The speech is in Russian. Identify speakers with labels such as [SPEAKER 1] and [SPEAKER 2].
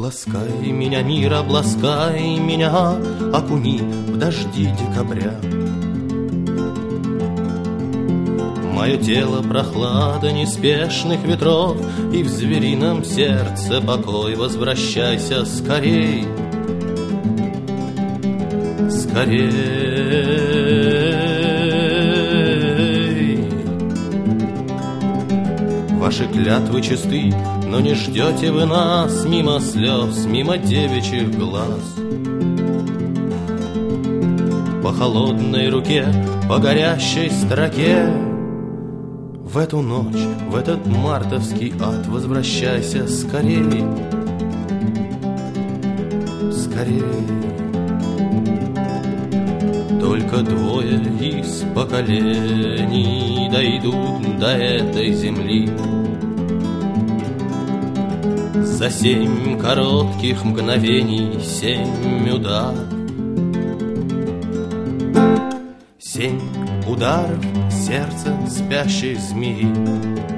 [SPEAKER 1] Обласкай меня, мир, обласкай меня, окуни в дожди декабря. Мое тело прохлада неспешных ветров, и в зверином сердце покой. Возвращайся скорей, скорей. Ваши клятвы чисты, но не ждете вы нас. Мимо слез, мимо девичьих глаз. По холодной руке, по горящей строке. В эту ночь, в этот мартовский ад возвращайся скорей, скорей. Только двое из поколений дойдут до этой земли. За 7 коротких мгновений 7 ударов. 7 ударов сердца спящей змеи.